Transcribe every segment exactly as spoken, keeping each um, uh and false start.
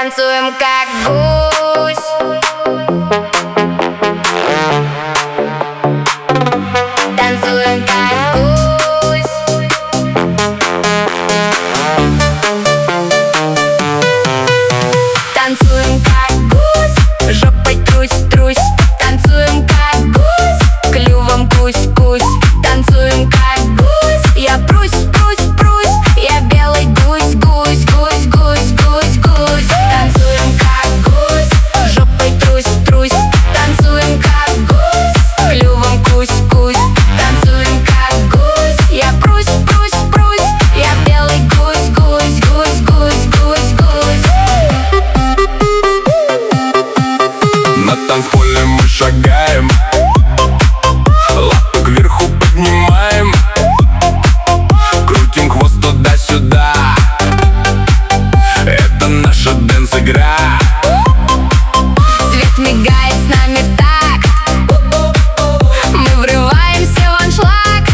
Танцуем как гусь. Танцуем как гусь. Танцуем как гусь, жопой трусь-трусь. Танцуем как гусь, клювом кусь-кусь. Танцуем как гусь, я прусь-прусь-прусь. Я белый гусь, гусь, гусь, гусь, гусь, гусь. Танцуем как гусь, жопой трусь-трусь. Танцуем как гусь, клювом кусь-кусь. Танцуем как гусь, я прусь-прусь-прусь. Я белый гусь, гусь, гусь, гусь, гусь, гусь. На танцполе мы шагаем, лапы кверху поднимаем, крутим хвост туда-сюда. Это наша дэнс-игра. Свет мигает с нами в такт. Мы врываемся в аншлаг.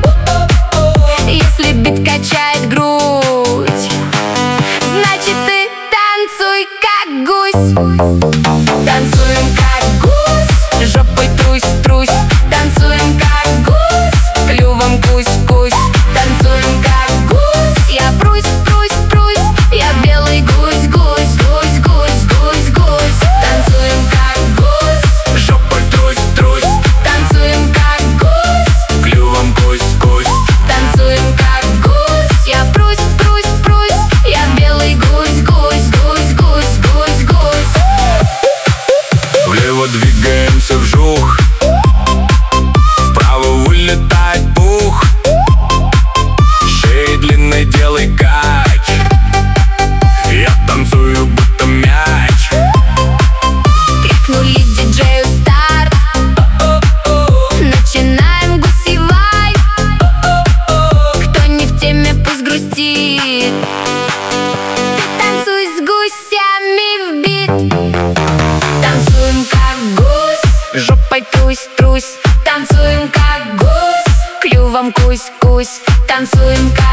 Если бит качает грудь, значит ты танцуй как гусь. Танцуем как гусь, жопой трусь-трусь. Танцуем как гусь, клювом кусь-кусь. Танцуем как гусь, я прусь-прусь-прусь. Я белый гусь, гусь, гусь, гусь, гусь, гусь. Танцуем как гусь, Жопой трусь-трусь, танцуем как гусь. клювом кусь-кусь. Танцуем как гусь, я прусь-прусь-прусь. Я белый гусь, гусь, гусь, гусь, гусь, гусь. Влево двигаемся вжух, вправо вылетает пух. Шеей длинной делай кач. Я танцую, будто мяч. Крикнули диджею старт. Начинаем гусевать. Кто не в теме, пусть грустит. Ты танцуй с гусями в бит. Танцуем как гусь, жопой трусь-трусь. Танцуем как гусь, клювом кусь-кусь. Танцуем как